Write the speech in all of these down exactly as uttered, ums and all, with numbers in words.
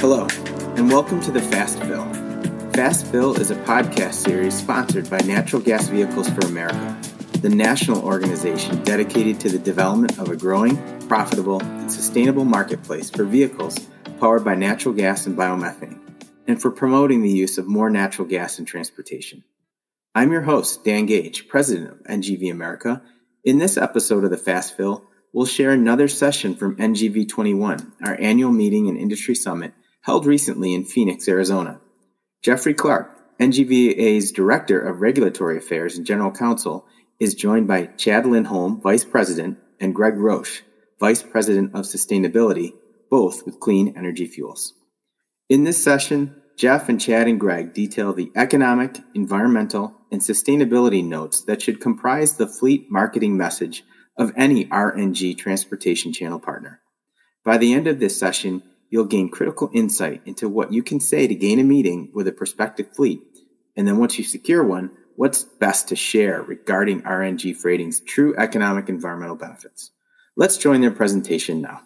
Hello, and welcome to the Fast Fill. Fast Fill is a podcast series sponsored by Natural Gas Vehicles for America, the national organization dedicated to the development of a growing, profitable, and sustainable marketplace for vehicles powered by natural gas and biomethane, and for promoting the use of more natural gas in transportation. I'm your host, Dan Gage, president of N G V America. In this episode of the Fast Fill, we'll share another session from N G V twenty-one, our annual meeting and industry summit held recently in Phoenix, Arizona. Jeffrey Clark, N G V A's Director of Regulatory Affairs and General Counsel, is joined by Chad Lindholm, Vice President, and Greg Roche, Vice President of Sustainability, both with Clean Energy Fuels. In this session, Jeff and Chad and Greg detail the economic, environmental, and sustainability notes that should comprise the fleet marketing message of any R N G transportation channel partner. By the end of this session, you'll gain critical insight into what you can say to gain a meeting with a prospective fleet, and then once you secure one, what's best to share regarding R N G freighting's true economic environmental benefits. Let's join their presentation now.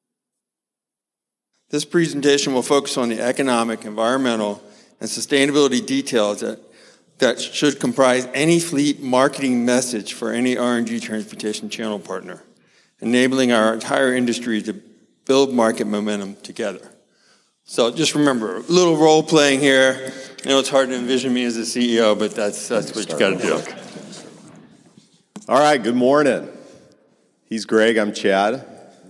This presentation will focus on the economic, environmental, and sustainability details that, that should comprise any fleet marketing message for any R N G transportation channel partner, enabling our entire industry to build market momentum together. So just remember, a little role playing here. I know it's hard to envision me as a C E O, but that's, that's what you got to do. All right, good morning. He's Greg, I'm Chad.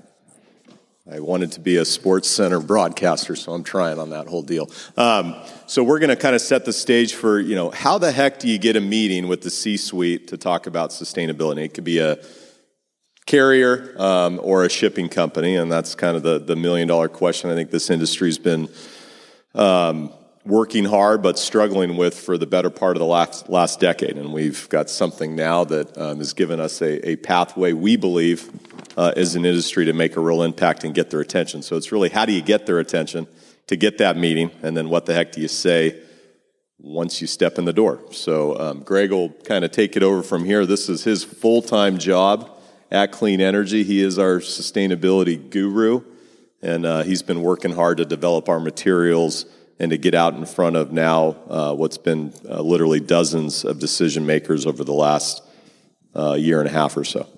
I wanted to be a Sports Center broadcaster, so I'm trying on that whole deal. Um, so we're going to kind of set the stage for, you know, how the heck do you get a meeting with the C-suite to talk about sustainability? It could be a carrier um, or a shipping company, and that's kind of the, the million-dollar question I think this industry's been um, working hard but struggling with for the better part of the last, last decade. And we've got something now that um, has given us a, a pathway, we believe, Uh, as an industry to make a real impact and get their attention. So it's really how do you get their attention to get that meeting, and then what the heck do you say once you step in the door? So um, Greg will kind of take it over from here. This is his full-time job at Clean Energy. He is our sustainability guru, and uh, he's been working hard to develop our materials and to get out in front of now uh, what's been uh, literally dozens of decision makers over the last uh, year and a half or so.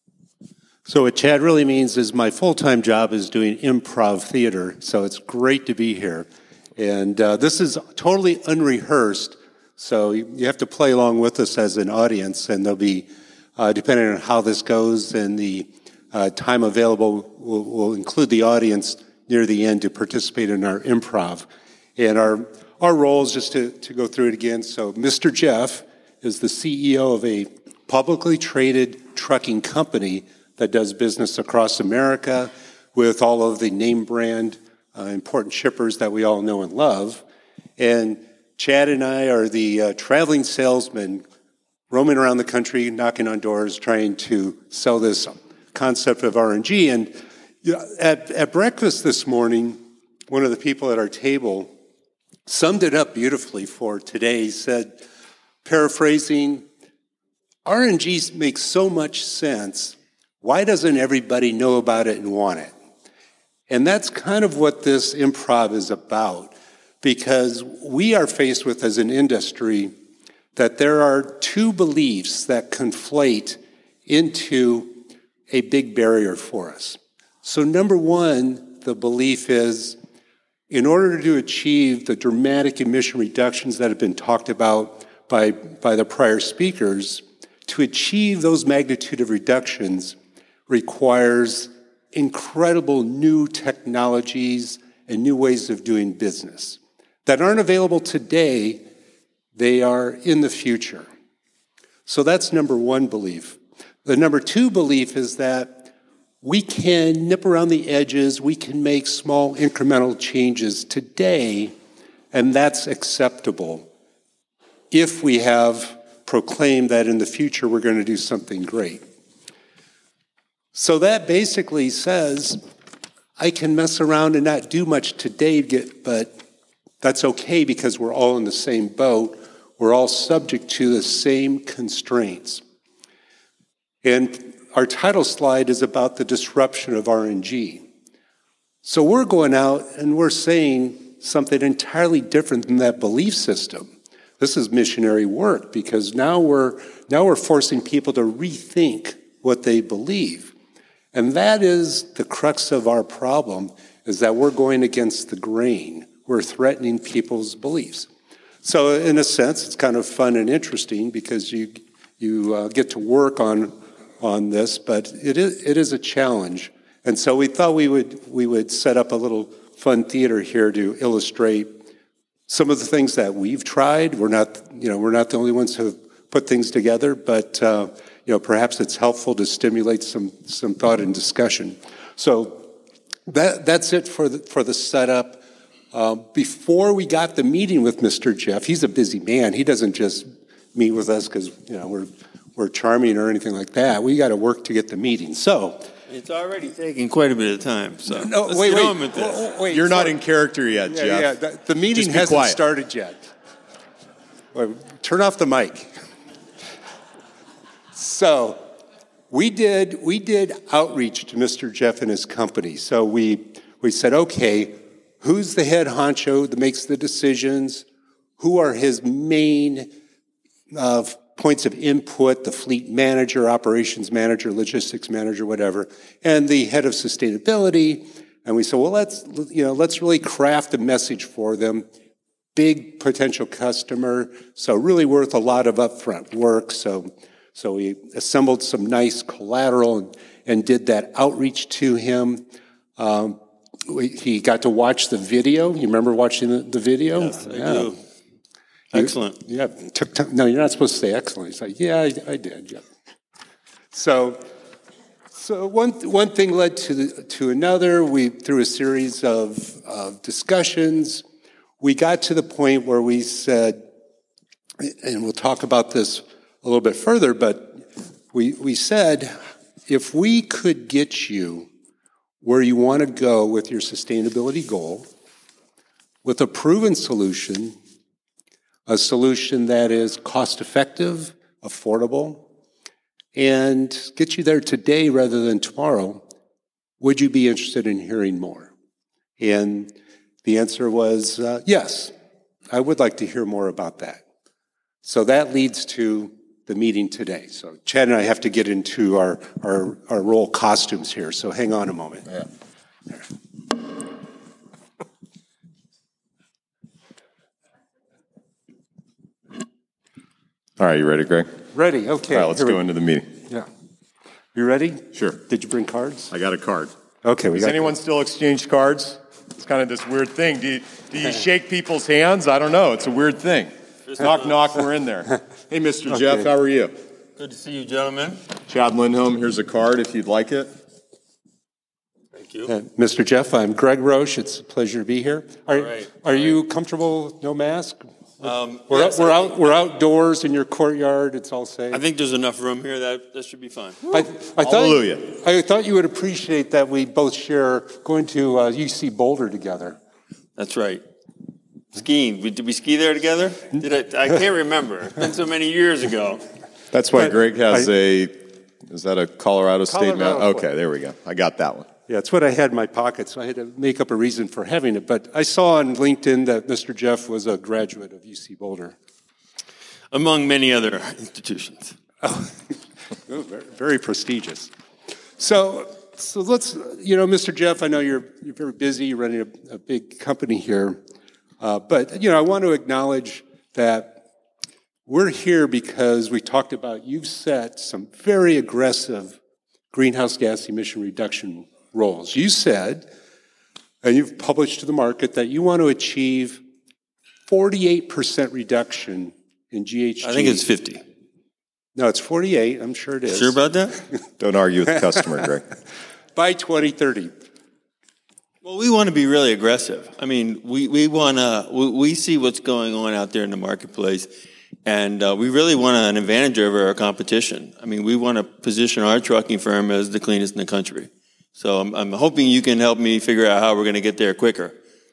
So what Chad really means is my full-time job is doing improv theater, so it's great to be here. And uh, this is totally unrehearsed, so you have to play along with us as an audience, and there'll be, uh, depending on how this goes and the uh, time available, we'll, we'll include the audience near the end to participate in our improv. And our, our role is just to, to go through it again. So Mister Jeff is the C E O of a publicly traded trucking company that does business across America with all of the name brand uh, important shippers that we all know and love. And Chad and I are the uh, traveling salesmen roaming around the country, knocking on doors, trying to sell this concept of R N G. And you know, at, at breakfast this morning, one of the people at our table summed it up beautifully for today. He said, paraphrasing, R N G makes so much sense. Why doesn't everybody know about it and want it? And that's kind of what this improv is about, because we are faced with, as an industry, that there are two beliefs that conflate into a big barrier for us. So number one, the belief is, in order to achieve the dramatic emission reductions that have been talked about by, by the prior speakers, to achieve those magnitude of reductions requires incredible new technologies and new ways of doing business that aren't available today. They are in the future. So that's number one belief. The number two belief is that we can nip around the edges, we can make small incremental changes today, and that's acceptable if we have proclaimed that in the future we're going to do something great. So that basically says, I can mess around and not do much today, but that's okay because we're all in the same boat. We're all subject to the same constraints. And our title slide is about the disruption of R N G. So we're going out and we're saying something entirely different than that belief system. This is missionary work because now we're now we're forcing people to rethink what they believe. And that is the crux of our problem, is that we're going against the grain. We're threatening people's beliefs. So in a sense, it's kind of fun and interesting because you you uh, get to work on on this, but it is it is a challenge. And so we thought we would we would set up a little fun theater here to illustrate some of the things that we've tried. We're not you know we're not the only ones who have put things together, but uh, you know perhaps it's helpful to stimulate some some thought and discussion. So that that's it for the for the setup. Uh, before we got the meeting with Mister Jeff, he's a busy man. He doesn't just meet with us because you know we're we're charming or anything like that. We got to work to get the meeting. So it's already taking quite a bit of time. So no, let's wait, get wait, on with this. wait, wait. You're so, not in character yet, yeah, Jeff. Yeah, the, the meeting Just be hasn't quiet. started yet. Wait, turn off the mic. So we did we did outreach to Mister Jeff and his company. So we we said, okay, who's the head honcho that makes the decisions? Who are his main uh, points of input? The fleet manager, operations manager, logistics manager, whatever, and the head of sustainability. And we said, well, let's you know let's really craft a message for them. Big potential customer, so really worth a lot of upfront work. So, so we assembled some nice collateral and, and did that outreach to him. Um, we, he got to watch the video. You remember watching the, the video? Yes, I yeah. do. Excellent. You, yeah. Took time. No, you're not supposed to say excellent. He's like, yeah, I, I did. Yeah. So, so one one thing led to the, to another. We through a series of of discussions. We got to the point where we said, and we'll talk about this a little bit further, but we, we said, if we could get you where you want to go with your sustainability goal, with a proven solution, a solution that is cost-effective, affordable, and get you there today rather than tomorrow, would you be interested in hearing more? And the answer was uh, yes, I would like to hear more about that. So that leads to the meeting today. So Chad and I have to get into our, our, our role costumes here, so hang on a moment. Yeah. All right, you ready, Greg? Ready, okay. All right, let's Here go we, into the meeting. Yeah. You ready? Sure. Did you bring cards? I got a card. Okay, we Does got anyone still exchange cards? It's kind of this weird thing. Do you, do you shake people's hands? I don't know. It's a weird thing. Knock, knock, we're in there. Hey, Mister Okay. Jeff, how are you? Good to see you, gentlemen. Chad Lindholm, here's a card if you'd like it. Thank you. Uh, Mister Jeff, I'm Greg Roche. It's a pleasure to be here. Are, All right. are you comfortable, no mask? Um, We're, yes, we're I out. think- We're outdoors in your courtyard. It's all safe. I think there's enough room here that that should be fine. I, I thought, Hallelujah. I thought you would appreciate that we both share going to uh, U C Boulder together. That's right. Skiing. We- Did we ski there together? Did I? I can't remember. It's been so many years ago. That's why But Greg has I- a, is that a Colorado State Colorado mount? flag. Okay, there we go. I got that one. Yeah, it's what I had in my pocket, so I had to make up a reason for having it. But I saw on LinkedIn that Mister Jeff was a graduate of U C Boulder. Among many other institutions. Oh, very, very prestigious. So, so let's, you know, Mister Jeff, I know you're you're very busy, you're running a, a big company here, uh, but you know, I want to acknowledge that we're here because we talked about you've set some very aggressive greenhouse gas emission reduction goals. You said, and you've published to the market that you want to achieve forty-eight percent reduction in G H G. I think it's fifty. No, it's forty-eight. I'm sure it is. Sure about that? Don't argue with the customer, Greg. By twenty thirty. Well, we want to be really aggressive. I mean, we, we want to, we, we see what's going on out there in the marketplace, and uh, we really want an advantage over our competition. I mean, we want to position our trucking firm as the cleanest in the country. So I'm, I'm hoping you can help me figure out how we're going to get there quicker.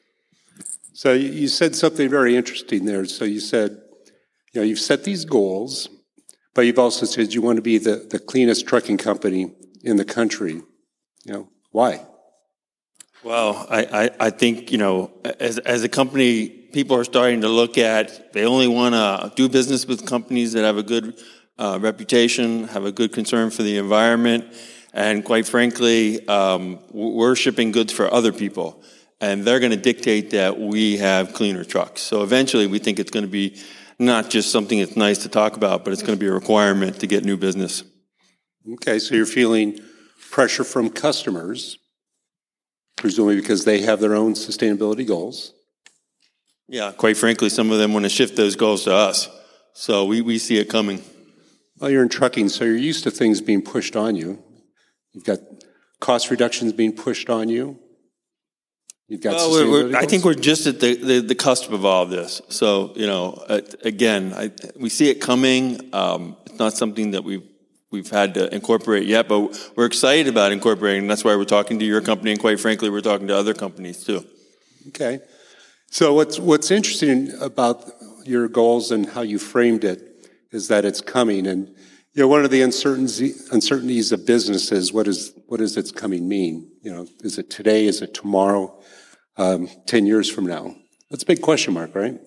So you you said something very interesting there. So you said, you know, you've set these goals, but you've also said you want to be the, the cleanest trucking company in the country. You know, why? Well, I, I, I think, you know, as, as a company, people are starting to look at, they only want to do business with companies that have a good uh, reputation, have a good concern for the environment, and quite frankly, um, we're shipping goods for other people, and they're going to dictate that we have cleaner trucks. So eventually, we think it's going to be not just something that's nice to talk about, but it's going to be a requirement to get new business. Okay, so you're feeling pressure from customers, presumably because they have their own sustainability goals. Yeah, quite frankly, some of them want to shift those goals to us. So we, we see it coming. Well, you're in trucking, so you're used to things being pushed on you. You've got cost reductions being pushed on you. You've got well, sustainability we're, we're, goals. I think we're just at the, the, the cusp of all of this. So, you know, uh, again, I, we see it coming. Um, it's not something that we've we've had to incorporate yet, but we're excited about incorporating. And that's why we're talking to your company, and quite frankly, we're talking to other companies too. Okay. So what's what's interesting about your goals and how you framed it is that it's coming. And you know, one of the uncertainty, uncertainties of business is what is what does its coming mean? You know, is it today? Is it tomorrow? Um, Ten years from now? That's a big question mark, right?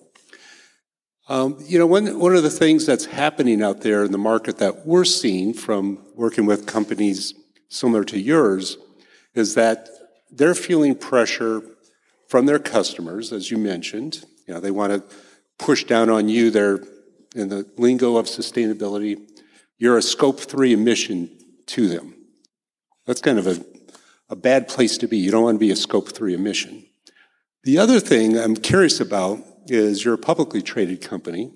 Um, you know, one, one of the things that's happening out there in the market that we're seeing from working with companies similar to yours is that they're feeling pressure from their customers, as you mentioned. You know, they want to push down on you. They're, in the lingo of sustainability, you're a scope three emission to them. That's kind of a, a bad place to be. You don't want to be a scope three emission. The other thing I'm curious about is you're a publicly traded company,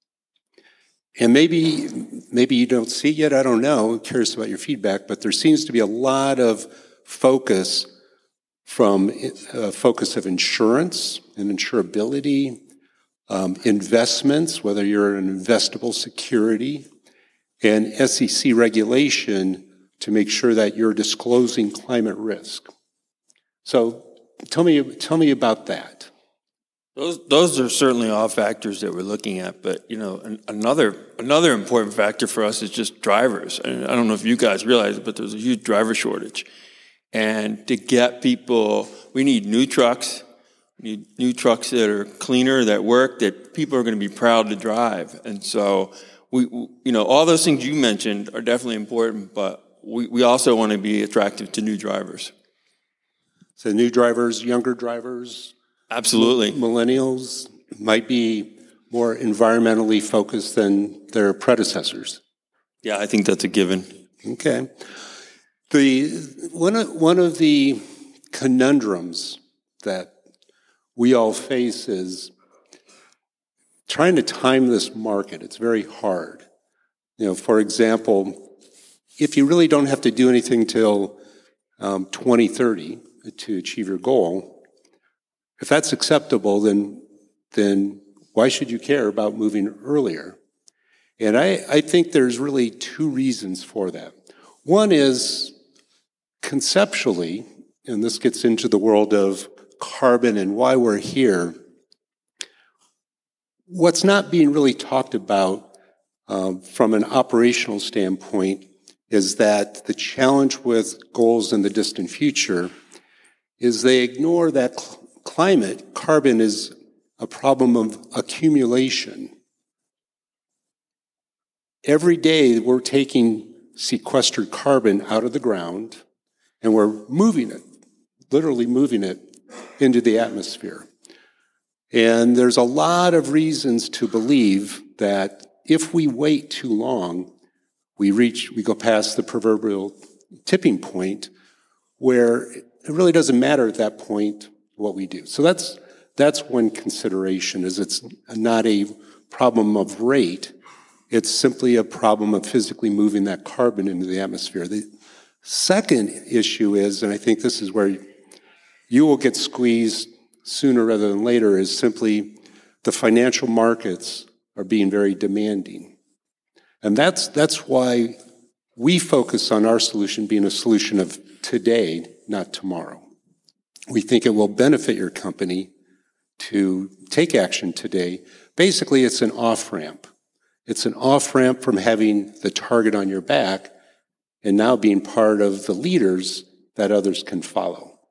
and maybe maybe you don't see it yet, I don't know, I'm curious about your feedback, but there seems to be a lot of focus from a focus of insurance and insurability, um, investments, whether you're an investable security, and S E C regulation to make sure that you're disclosing climate risk. So tell me, tell me about that. Those those are certainly all factors that we're looking at, but you know, an, another another important factor for us is just drivers. And I don't know if you guys realize it, but there's a huge driver shortage. And to get people, we need new trucks, we need new trucks that are cleaner, that work, that people are going to be proud to drive. And so we, you know, all those things you mentioned are definitely important, but we, we also want to be attractive to new drivers. So new drivers, younger drivers. Absolutely. Millennials might be more environmentally focused than their predecessors. Yeah, I think that's a given. Okay. The one of, one of the conundrums that we all face is trying to time this market. It's very hard. You know, for example, if you really don't have to do anything till um, twenty thirty to achieve your goal, if that's acceptable, then then why should you care about moving earlier? And I, I think there's really two reasons for that. One is conceptually, and this gets into the world of carbon and why we're here, what's not being really talked about um, from an operational standpoint is that the challenge with goals in the distant future is they ignore that cl- climate, carbon is a problem of accumulation. Every day we're taking sequestered carbon out of the ground and we're moving it, literally moving it into the atmosphere. And there's a lot of reasons to believe that if we wait too long, we reach, we go past the proverbial tipping point where it really doesn't matter at that point what we do. So that's that's one consideration, is it's not a problem of rate, it's simply a problem of physically moving that carbon into the atmosphere. The second issue is, and I think this is where you will get squeezed sooner rather than later, is simply the financial markets are being very demanding. And that's that's why we focus on our solution being a solution of today, not tomorrow. We think it will benefit your company to take action today. Basically, it's an off-ramp. It's an off-ramp from having the target on your back and now being part of the leaders that others can follow.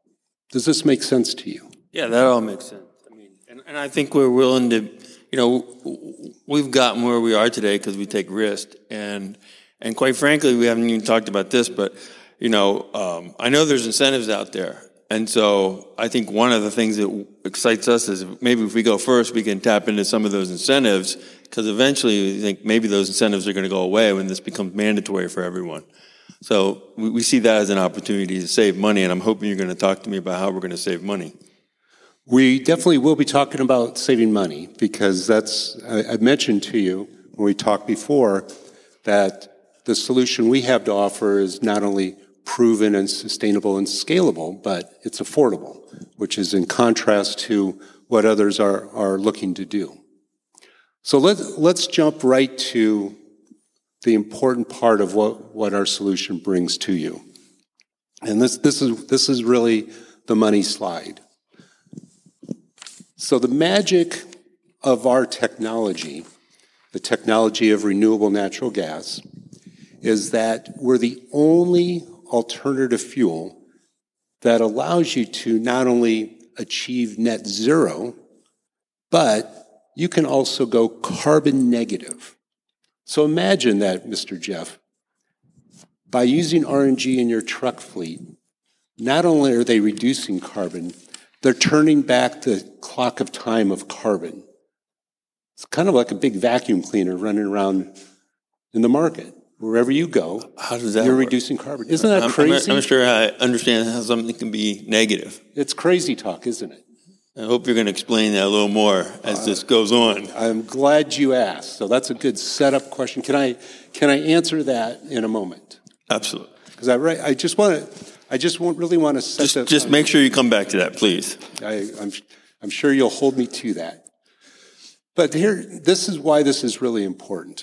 Does this make sense to you? Yeah, that all makes sense. I mean, and, and I think we're willing to, you know, we've gotten where we are today because we take risks. And, and quite frankly, we haven't even talked about this, but, you know, um, I know there's incentives out there. And so I think one of the things that excites us is maybe if we go first, we can tap into some of those incentives, because eventually we think maybe those incentives are going to go away when this becomes mandatory for everyone. So we, we see that as an opportunity to save money, and I'm hoping you're going to talk to me about how we're going to save money. We definitely will be talking about saving money, because that's, I, I mentioned to you when we talked before that the solution we have to offer is not only proven and sustainable and scalable, but it's affordable, which is in contrast to what others are, are looking to do. So let, let's jump right to the important part of what, what our solution brings to you. And this, this is, this is really the money slide. So the magic of our technology, the technology of renewable natural gas, is that we're the only alternative fuel that allows you to not only achieve net zero, but you can also go carbon negative. So imagine that, Mister Jeff. By using R N G in your truck fleet, not only are they reducing carbon, they're turning back the clock of time of carbon. It's kind of like a big vacuum cleaner running around in the market. Wherever you go, how does that you're work? Reducing carbon. Isn't that I'm, crazy? I'm not sure I understand how something can be negative. It's crazy talk, isn't it? I hope you're going to explain that a little more as uh, this goes on. I'm glad you asked. So that's a good setup question. Can I can I answer that in a moment? Absolutely. Because I I just want to I just want, really want to set just that. Just make sure you come back to that, please. I, I'm I'm sure you'll hold me to that. But here, this is why this is really important.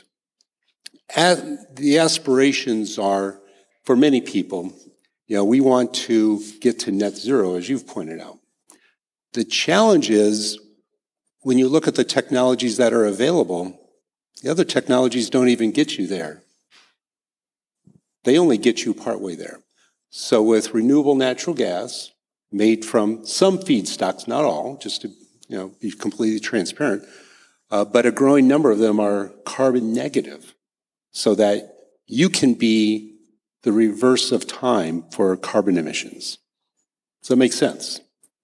At, the aspirations are, for many people, you know, we want to get to net zero, as you've pointed out. The challenge is, when you look at the technologies that are available, the other technologies don't even get you there. They only get you partway there. So with renewable natural gas, made from some feedstocks, not all, just to you know be completely transparent, uh, but a growing number of them are carbon negative, so that you can be the reverse of time for carbon emissions. Does that make sense?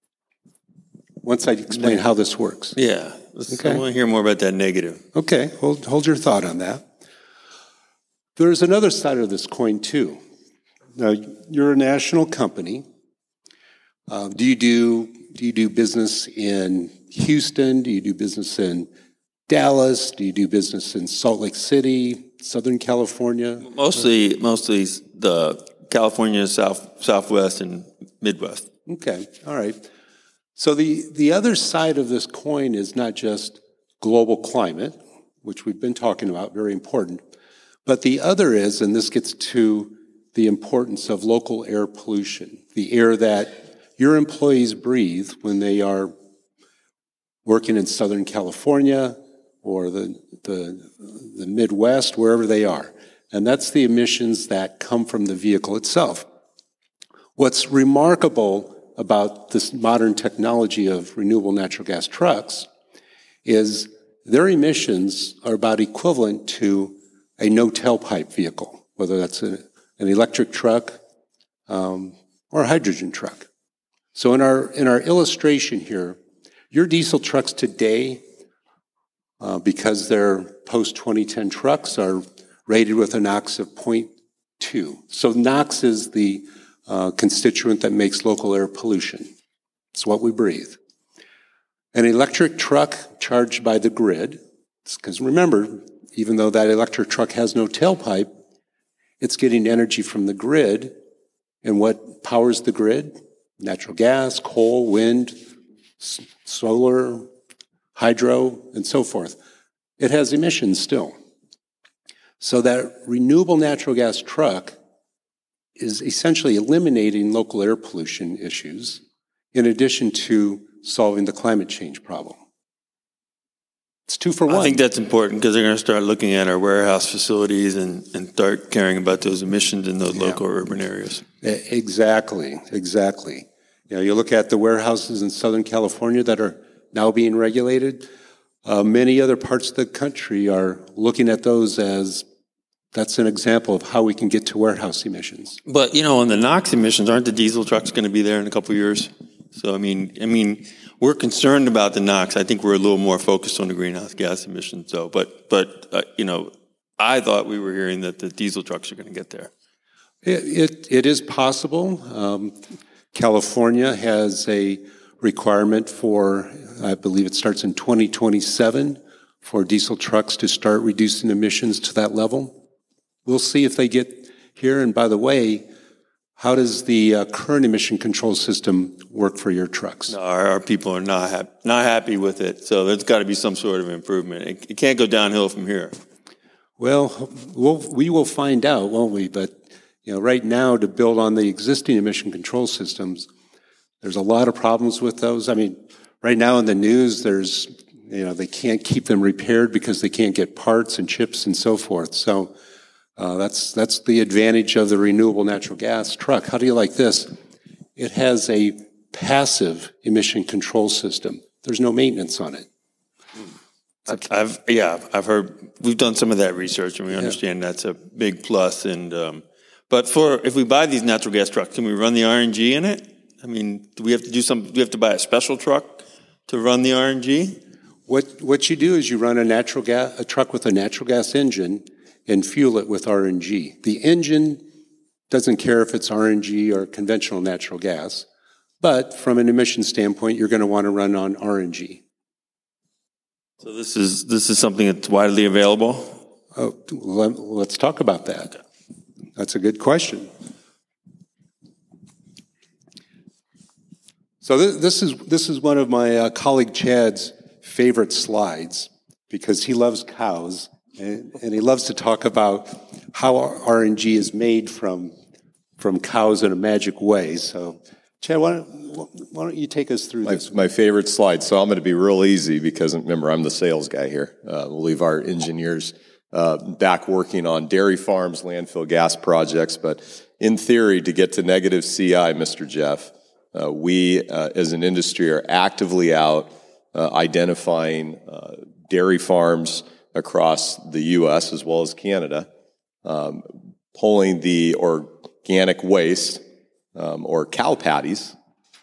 Once I explain how this works. Yeah. Okay. I want to hear more about that negative. Okay. Hold, hold your thought on that. There's another side of this coin, too. Now, you're a national company. Uh, do you do do you do business in Houston? Do you do business in Dallas? Do you do business in Salt Lake City, Southern California? Mostly, mostly the California, South, Southwest, and Midwest. Okay, all right. So the, the other side of this coin is not just global climate, which we've been talking about, very important, but the other is, and this gets to the importance of local air pollution, the air that your employees breathe when they are working in Southern California or the, the, the Midwest, wherever they are. And that's the emissions that come from the vehicle itself. What's remarkable about this modern technology of renewable natural gas trucks is their emissions are about equivalent to a no tailpipe vehicle, whether that's a, an electric truck um, or a hydrogen truck. So in our in our illustration here, your diesel trucks today, uh, because they're post twenty ten trucks, are rated with a NOx of zero point two. So NOx is the uh, constituent that makes local air pollution. It's what we breathe. An electric truck charged by the grid, because remember, even though that electric truck has no tailpipe, it's getting energy from the grid. And what powers the grid? Natural gas, coal, wind, s- solar, hydro, and so forth. It has emissions still. So that renewable natural gas truck is essentially eliminating local air pollution issues in addition to solving the climate change problem. It's two for one. I think that's important because they're going to start looking at our warehouse facilities and, and start caring about those emissions in those yeah. local urban areas. Exactly, exactly. You know, you look at the warehouses in Southern California that are now being regulated. Uh, many other parts of the country are looking at those as that's an example of how we can get to warehouse emissions. But, you know, on the NOx emissions, aren't the diesel trucks going to be there in a couple of years? So, I mean, I mean, we're concerned about the NOx. I think we're a little more focused on the greenhouse gas emissions, though. But, but uh, you know, I thought we were hearing that the diesel trucks are going to get there. It, it, it is possible. Um, California has a requirement for, I believe it starts in twenty twenty-seven, for diesel trucks to start reducing emissions to that level. We'll see if they get here. And by the way, how does the uh, current emission control system work for your trucks? No, our, our people are not happy, not happy with it. So there's got to be some sort of improvement. It, it can't go downhill from here. Well, we'll, we will find out, won't we? But you know, right now, to build on the existing emission control systems, there's a lot of problems with those. I mean, right now in the news, there's, you know, they can't keep them repaired because they can't get parts and chips and so forth. So uh, that's that's the advantage of the renewable natural gas truck. How do you like this? It has a passive emission control system. There's no maintenance on it. I've yeah, I've heard. We've done some of that research, and we understand yeah. that's a big plus. And um, but for if we buy these natural gas trucks, can we run the R N G in it? I mean, do we have to do some? Do we have to buy a special truck to run the R N G? What what you do is you run a natural gas a truck with a natural gas engine and fuel it with R N G. The engine doesn't care if it's R N G or conventional natural gas, but from an emission standpoint, you're going to want to run on R N G. So this is this is something that's widely available? Oh, let's talk about that. Okay. That's a good question. So this, this is this is one of my uh, colleague Chad's favorite slides because he loves cows and, and he loves to talk about how R N G is made from from cows in a magic way. So, Chad, why don't, why don't you take us through my, this? My favorite slide. So I'm going to be real easy because, remember, I'm the sales guy here. Uh, we'll leave our engineers uh, back working on dairy farms, landfill gas projects. But in theory, to get to negative C I, Mister Jeff, uh, we uh, as an industry are actively out uh, identifying uh, dairy farms across the U S as well as Canada, um, pulling the organic waste Um, or cow patties,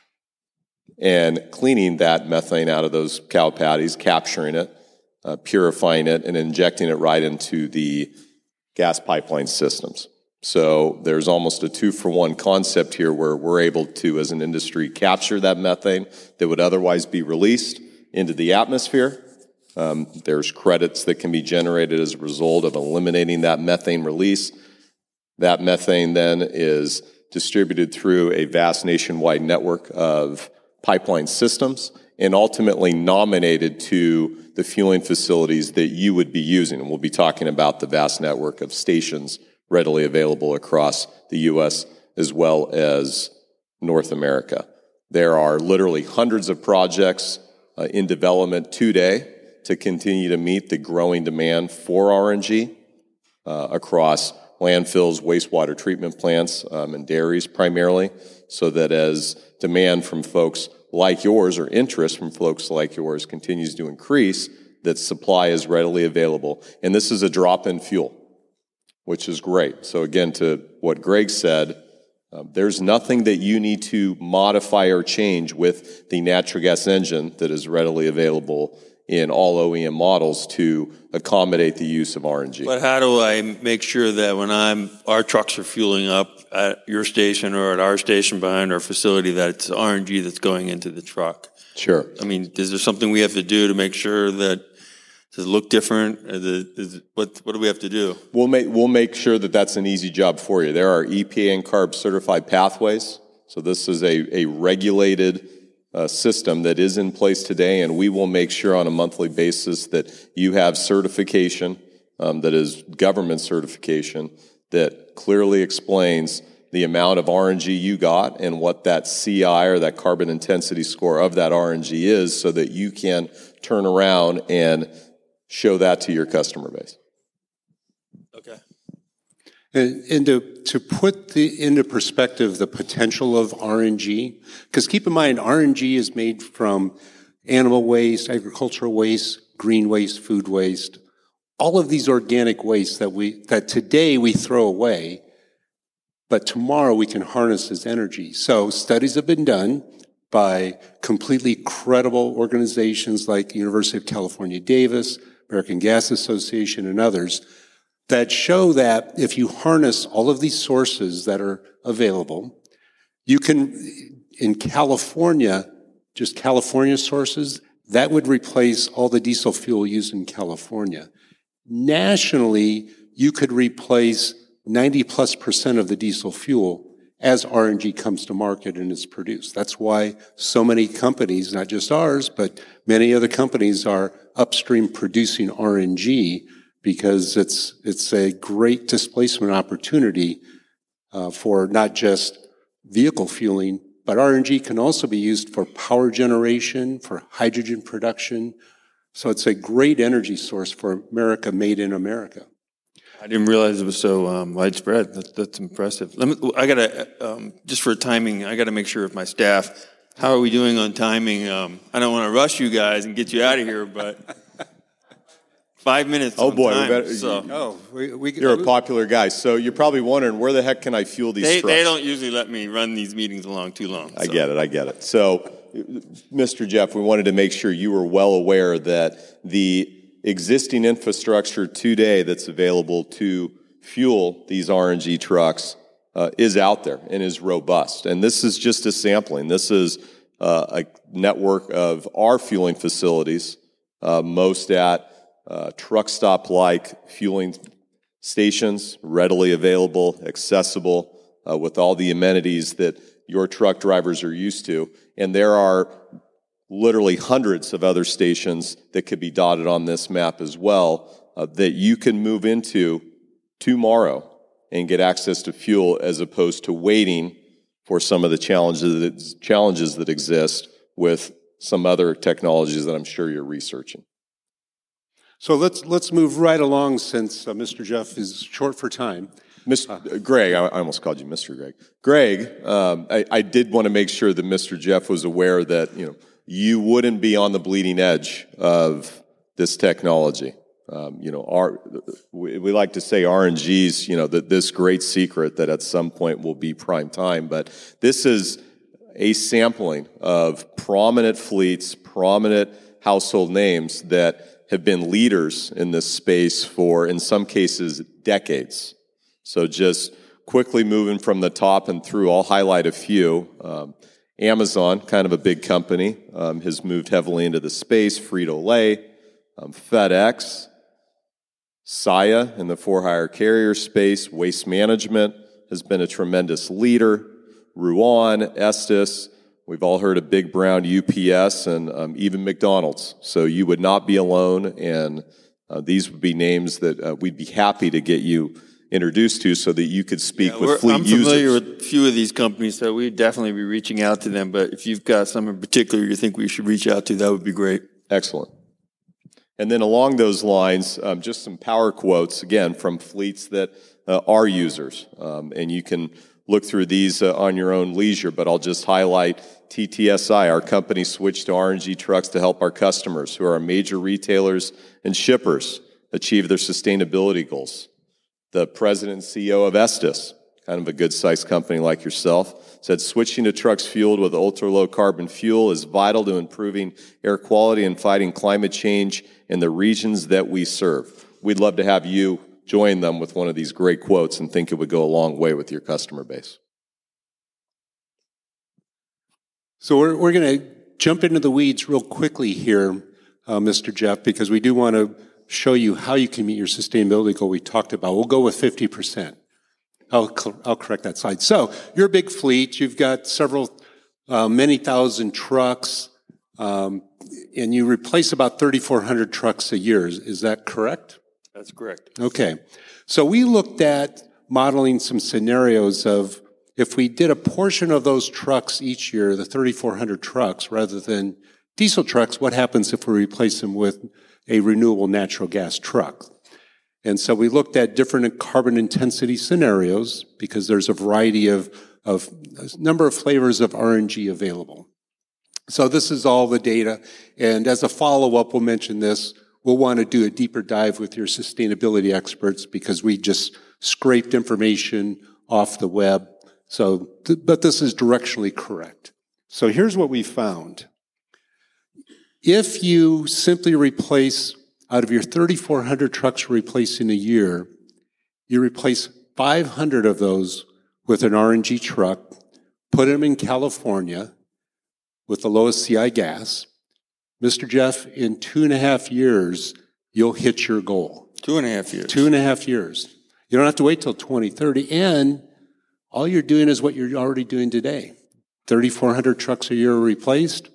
and cleaning that methane out of those cow patties, capturing it, uh, purifying it, and injecting it right into the gas pipeline systems. So there's almost a two-for-one concept here where we're able to, as an industry, capture that methane that would otherwise be released into the atmosphere. Um, there's credits that can be generated as a result of eliminating that methane release. That methane then is distributed through a vast nationwide network of pipeline systems and ultimately nominated to the fueling facilities that you would be using. And we'll be talking about the vast network of stations readily available across the U S as well as North America. There are literally hundreds of projects uh, in development today to continue to meet the growing demand for R N G uh, across landfills, wastewater treatment plants, um, and dairies primarily, so that as demand from folks like yours or interest from folks like yours continues to increase, that supply is readily available. And this is a drop-in fuel, which is great. So again, to what Greg said, uh, there's nothing that you need to modify or change with the natural gas engine that is readily available in all O E M models to accommodate the use of R N G. But how do I make sure that when I'm our trucks are fueling up at your station or at our station behind our facility that it's R N G that's going into the truck? Sure. I mean, is there something we have to do to make sure that does it look different? Is it, is it, what what do we have to do? We'll make we'll make sure that that's an easy job for you. There are E P A and CARB certified pathways. So this is a a regulated Uh, system that is in place today, and we will make sure on a monthly basis that you have certification um, that is government certification that clearly explains the amount of R N G you got and what that C I or that carbon intensity score of that R N G is, so that you can turn around and show that to your customer base. Okay. And, and to, to put the, into perspective the potential of R N G, because keep in mind, R N G is made from animal waste, agricultural waste, green waste, food waste, all of these organic wastes that we, that today we throw away, but tomorrow we can harness as energy. So studies have been done by completely credible organizations like the University of California, Davis, American Gas Association, and others that show that if you harness all of these sources that are available, you can, in California, just California sources, that would replace all the diesel fuel used in California. Nationally, you could replace ninety plus percent of the diesel fuel as R N G comes to market and is produced. That's why so many companies, not just ours, but many other companies are upstream producing R N G because it's it's a great displacement opportunity uh, for not just vehicle fueling, but R N G can also be used for power generation, for hydrogen production. So it's a great energy source for America, made in America. I didn't realize it was so um, widespread. That's, that's impressive. Let me, I gotta, um, just for timing, I gotta make sure of my staff. How are we doing on timing? Um, I don't want to rush you guys and get you out of here, but five minutes. Oh on boy, time, we better, so. Oh, we, we, you're a popular guy. So you're probably wondering, where the heck can I fuel these They, trucks? they don't usually let me run these meetings along too long. I so. get it, I get it. So, Mister Jeff, we wanted to make sure you were well aware that the existing infrastructure today that's available to fuel these R N G trucks uh, is out there and is robust. And this is just a sampling. This is uh, a network of our fueling facilities, uh, most at uh, truck stop-like fueling stations, readily available, accessible, uh, with all the amenities that your truck drivers are used to. And there are literally hundreds of other stations that could be dotted on this map as well uh, that you can move into tomorrow and get access to fuel, as opposed to waiting for some of the challenges that, challenges that exist with some other technologies that I'm sure you're researching. So let's let's move right along, since uh, Mister Jeff is short for time. Mister Uh, Greg, I, I almost called you Mister Greg. Greg, um, I, I did want to make sure that Mister Jeff was aware that, you know, you wouldn't be on the bleeding edge of this technology. Um, you know, our, we, we like to say R N G's, you know, that this great secret that at some point will be prime time, but this is a sampling of prominent fleets, prominent household names that have been leaders in this space for, in some cases, decades. So just quickly moving from the top and through, I'll highlight a few. Um, Amazon, kind of a big company, um, has moved heavily into the space. Frito-Lay, um, FedEx, Saia in the for-hire carrier space. Waste Management has been a tremendous leader. Ruan, Estes, we've all heard of Big Brown, U P S, and um, even McDonald's. So you would not be alone, and uh, these would be names that uh, we'd be happy to get you introduced to so that you could speak Yeah, with fleet I'm users. I'm familiar with a few of these companies, so we'd definitely be reaching out to them. But if you've got some in particular you think we should reach out to, that would be great. Excellent. And then along those lines, um, just some power quotes, again, from fleets that uh, are users. Um, and you can look through these uh, on your own leisure, but I'll just highlight T T S I. Our company switched to R N G trucks to help our customers, who are major retailers and shippers, achieve their sustainability goals. The president and C E O of Estes, kind of a good-sized company like yourself, said switching to trucks fueled with ultra-low carbon fuel is vital to improving air quality and fighting climate change in the regions that we serve. We'd love to have you join them with one of these great quotes and think it would go a long way with your customer base. So we're, we're going to jump into the weeds real quickly here, uh, Mister Jeff, because we do want to show you how you can meet your sustainability goal we talked about. We'll go with fifty percent. I'll, I'll correct that slide. So you're a big fleet. You've got several, uh, many thousand trucks, um, and you replace about thirty-four hundred trucks a year. Is, is that correct? That's correct. Okay. So we looked at modeling some scenarios of if we did a portion of those trucks each year, the thirty-four hundred trucks, rather than diesel trucks, what happens if we replace them with a renewable natural gas truck? And so we looked at different carbon intensity scenarios because there's a variety of, of a number of flavors of R N G available. So this is all the data. And as a follow-up, we'll mention this. We'll want to do a deeper dive with your sustainability experts because we just scraped information off the web. So, th- but this is directionally correct. So here's what we found. If you simply replace, out of your thirty-four hundred trucks replaced in a year, you replace five hundred of those with an R N G truck, put them in California with the lowest C I gas. Mister Jeff, in two and a half years, you'll hit your goal. Two and a half years. Two and a half years. You don't have to wait till twenty thirty, and all you're doing is what you're already doing today. thirty-four hundred trucks a year are replaced.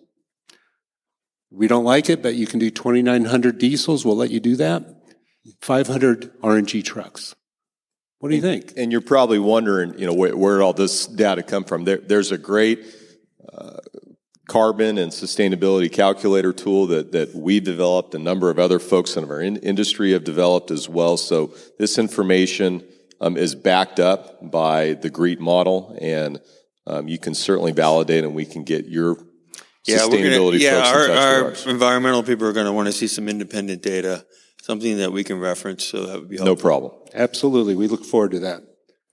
We don't like it, but you can do twenty-nine hundred diesels. We'll let you do that. five hundred R N G trucks. What do you think? And you're probably wondering, you know, where, where did all this data come from? There, there's a great uh, carbon and sustainability calculator tool that, that we developed. A number of other folks in our in- industry have developed as well. So this information um, is backed up by the GREET model, and um, you can certainly validate, and we can get your yeah, sustainability we're gonna, folks yeah, our, in touch our with ours. environmental people are going to want to see some independent data, something that we can reference, so that would be helpful. No problem. Absolutely. We look forward to that.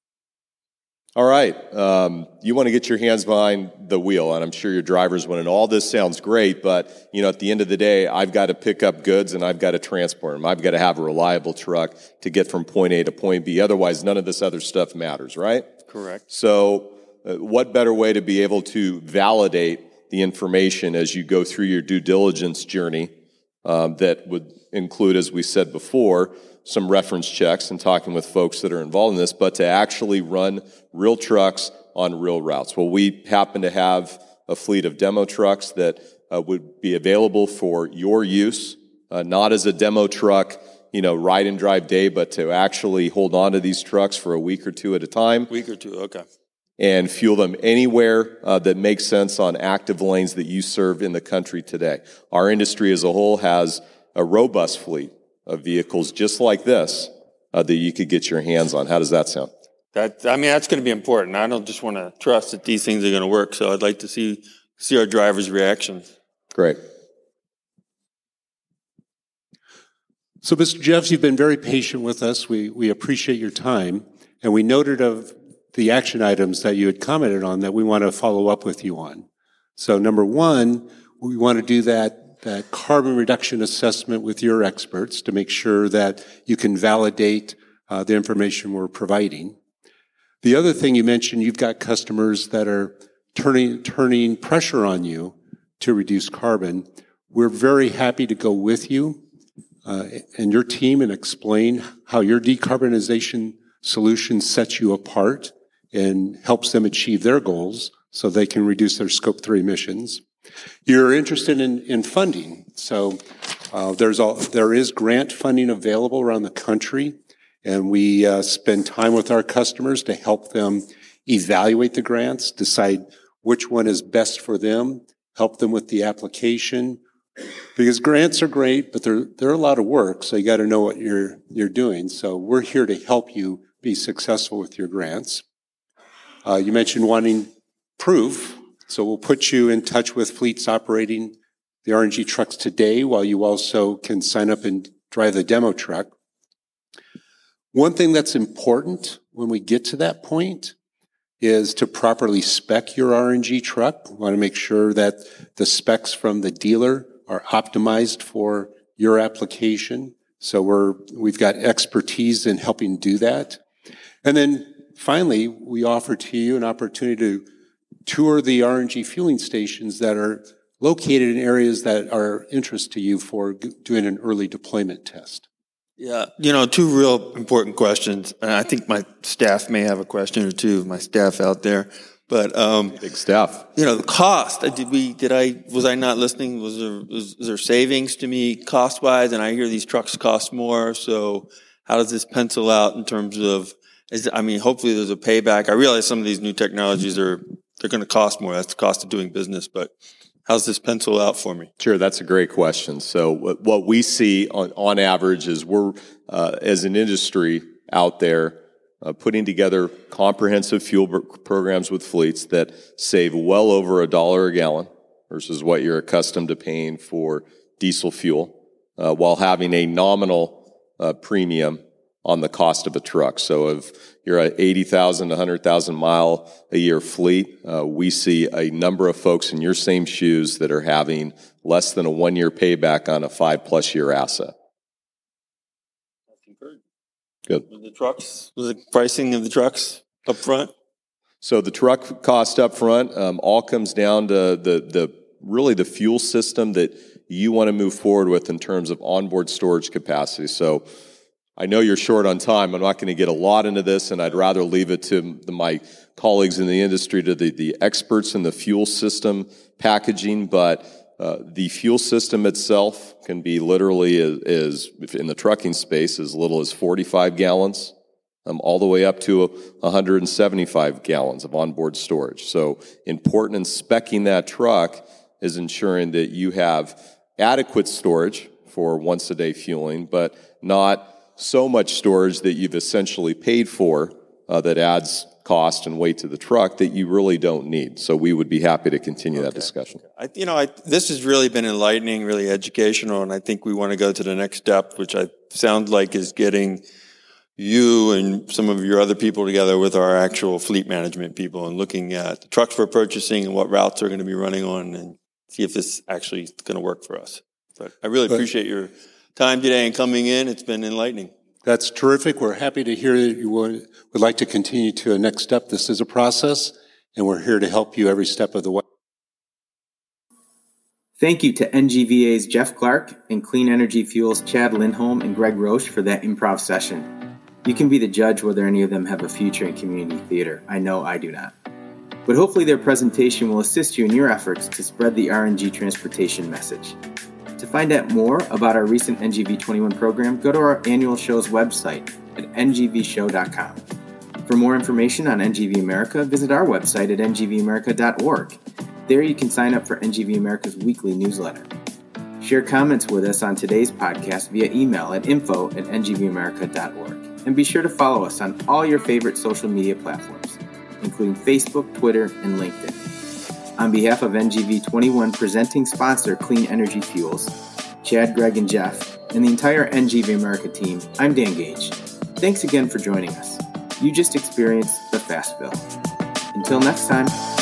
All right. Um, you want to get your hands behind the wheel, and I'm sure your drivers want to know. All this sounds great, but, you know, at the end of the day, I've got to pick up goods and I've got to transport them. I've got to have a reliable truck to get from point A to point B. Otherwise, none of this other stuff matters, right? Correct. So uh, what better way to be able to validate the information as you go through your due diligence journey um, that would include, as we said before, some reference checks and talking with folks that are involved in this, but to actually run real trucks on real routes. Well, we happen to have a fleet of demo trucks that uh, would be available for your use, uh, not as a demo truck, you know, ride and drive day, but to actually hold on to these trucks for a week or two at a time. Week or two, okay. And fuel them anywhere uh, that makes sense on active lanes that you serve in the country today. Our industry as a whole has a robust fleet of vehicles just like this uh, that you could get your hands on. How does that sound? That, I mean, that's going to be important. I don't just want to trust that these things are going to work, so I'd like to see see our drivers' reactions. Great. So, Mister Jeffs, you've been very patient with us. We, we appreciate your time, and we noted of the action items that you had commented on that we want to follow up with you on. So, number one, we want to do that, that carbon reduction assessment with your experts to make sure that you can validate uh, the information we're providing. The other thing you mentioned, you've got customers that are turning, turning pressure on you to reduce carbon. We're very happy to go with you uh, and your team and explain how your decarbonization solution sets you apart and helps them achieve their goals so they can reduce their scope three emissions. You're interested in, in funding. So uh, there's all, there is grant funding available around the country, and we uh, spend time with our customers to help them evaluate the grants, decide which one is best for them, help them with the application. Because grants are great, but they're, they're a lot of work, so you got to know what you're, you're doing. So we're here to help you be successful with your grants. Uh, you mentioned wanting proof, so we'll put you in touch with fleets operating the R N G trucks today while you also can sign up and drive the demo truck. One thing that's important when we get to that point is to properly spec your R N G truck. We want to make sure that the specs from the dealer are optimized for your application. So we're, we've got expertise in helping do that. And then finally, we offer to you an opportunity to tour the R N G fueling stations that are located in areas that are of interest to you for doing an early deployment test. Yeah, you know, two real important questions. And I think my staff may have a question or two, my staff out there. But, um, Big stuff. You know, the cost, did we, did I, was I not listening? Was there, was, was there savings to me cost wise? And I hear these trucks cost more. So how does this pencil out in terms of, is, I mean, hopefully there's a payback. I realize some of these new technologies are, they're going to cost more. That's the cost of doing business. But How's this pencil out for me? Sure, that's a great question. So what, what we see on, on average is we're, uh, as an industry out there, uh, putting together comprehensive fuel programs with fleets that save well over a dollar a gallon versus what you're accustomed to paying for diesel fuel, uh, while having a nominal uh, premium on the cost of a truck. So if you're an eighty thousand to one hundred thousand mile a year fleet, uh, we see a number of folks in your same shoes that are having less than a one-year payback on a five-plus year asset. That's encouraging. Good. Was the trucks, was the pricing of the trucks up front? So the truck cost up front um, all comes down to the, the really the fuel system that you want to move forward with in terms of onboard storage capacity. So I know you're short on time. I'm not going to get a lot into this, and I'd rather leave it to the, my colleagues in the industry, to the, the experts in the fuel system packaging. But uh, the fuel system itself can be literally, as, as in the trucking space, as little as forty-five gallons, um, all the way up to one hundred seventy-five gallons of onboard storage. So important in speccing that truck is ensuring that you have adequate storage for once-a-day fueling, but not so much storage that you've essentially paid for uh, that adds cost and weight to the truck that you really don't need. So we would be happy to continue okay. that discussion. I, you know, I, this has really been enlightening, really educational, and I think we want to go to the next step, which I sound like is getting you and some of your other people together with our actual fleet management people and looking at the trucks we're purchasing and what routes they're going to be running on and see if this actually is going to work for us. But I really appreciate your time today and coming in. It's been enlightening. That's terrific. We're happy to hear that you would, would like to continue to a next step. This is a process, and we're here to help you every step of the way. Thank you to N G V A's Jeff Clark and Clean Energy Fuels' Chad Lindholm and Greg Roche for that improv session. You can be the judge whether any of them have a future in community theater. I know I do not. But hopefully their presentation will assist you in your efforts to spread the R N G transportation message. To find out more about our recent N G V twenty-one program, go to our annual show's website at N G V show dot com. For more information on N G V America, visit our website at N G V America dot org. There you can sign up for N G V America's weekly newsletter. Share comments with us on today's podcast via email at info at N G V America dot org. And be sure to follow us on all your favorite social media platforms, including Facebook, Twitter, and LinkedIn. On behalf of N G V twenty-one presenting sponsor Clean Energy Fuels, Chad, Greg, and Jeff, and the entire N G V America team, I'm Dan Gage. Thanks again for joining us. You just experienced the Fast Bill. Until next time.